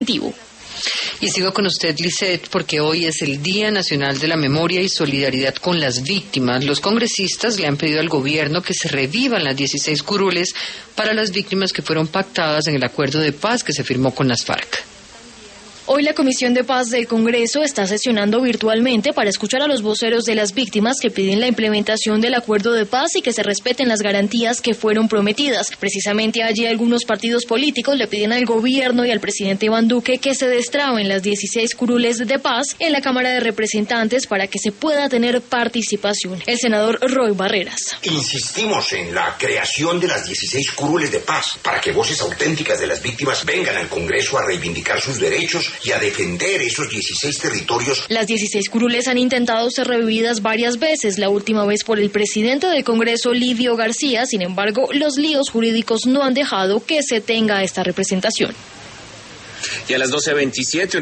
Y sigo con usted, Lisette, porque hoy es el Día Nacional de la Memoria y Solidaridad con las Víctimas. Los congresistas le han pedido al gobierno que se revivan las 16 curules para las víctimas que fueron pactadas en el acuerdo de paz que se firmó con las FARC. Hoy la Comisión de Paz del Congreso está sesionando virtualmente para escuchar a los voceros de las víctimas que piden la implementación del acuerdo de paz y que se respeten las garantías que fueron prometidas. Precisamente allí algunos partidos políticos le piden al gobierno y al presidente Iván Duque que se destraben las 16 curules de paz en la Cámara de Representantes para que se pueda tener participación. El senador Roy Barreras. Insistimos en la creación de las 16 curules de paz para que voces auténticas de las víctimas vengan al Congreso a reivindicar sus derechos y a defender esos 16 territorios. Las 16 curules han intentado ser revividas varias veces, la última vez por el presidente del Congreso, Livio García. Sin embargo, los líos jurídicos no han dejado que se tenga esta representación. Y a las 12:27